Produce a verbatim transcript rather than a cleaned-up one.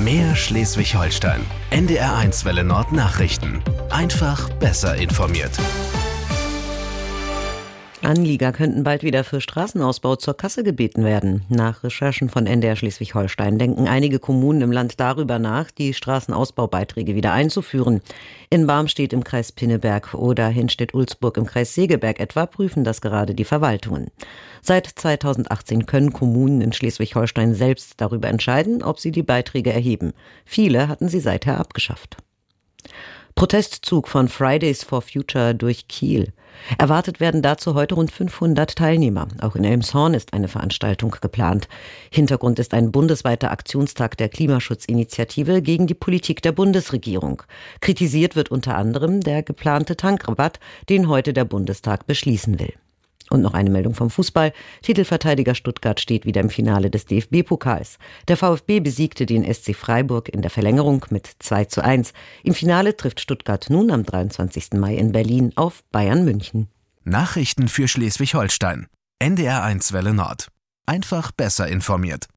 Mehr Schleswig-Holstein. N D R eins Welle Nord Nachrichten. Einfach besser informiert. Anlieger könnten bald wieder für Straßenausbau zur Kasse gebeten werden. Nach Recherchen von N D R Schleswig-Holstein denken einige Kommunen im Land darüber nach, die Straßenausbaubeiträge wieder einzuführen. In Barmstedt im Kreis Pinneberg oder Hinstedt-Ulzburg im Kreis Segeberg etwa prüfen das gerade die Verwaltungen. Seit zweitausendachtzehn können Kommunen in Schleswig-Holstein selbst darüber entscheiden, ob sie die Beiträge erheben. Viele hatten sie seither abgeschafft. Protestzug von Fridays for Future durch Kiel. Erwartet werden dazu heute rund fünfhundert Teilnehmer. Auch in Elmshorn ist eine Veranstaltung geplant. Hintergrund ist ein bundesweiter Aktionstag der Klimaschutzinitiative gegen die Politik der Bundesregierung. Kritisiert wird unter anderem der geplante Tankrabatt, den heute der Bundestag beschließen will. Und noch eine Meldung vom Fußball. Titelverteidiger Stuttgart steht wieder im Finale des D F B-Pokals. Der VfB besiegte den S C Freiburg in der Verlängerung mit zwei zu eins. Im Finale trifft Stuttgart nun am dreiundzwanzigsten Mai in Berlin auf Bayern München. Nachrichten für Schleswig-Holstein. N D R eins Welle Nord. Einfach besser informiert.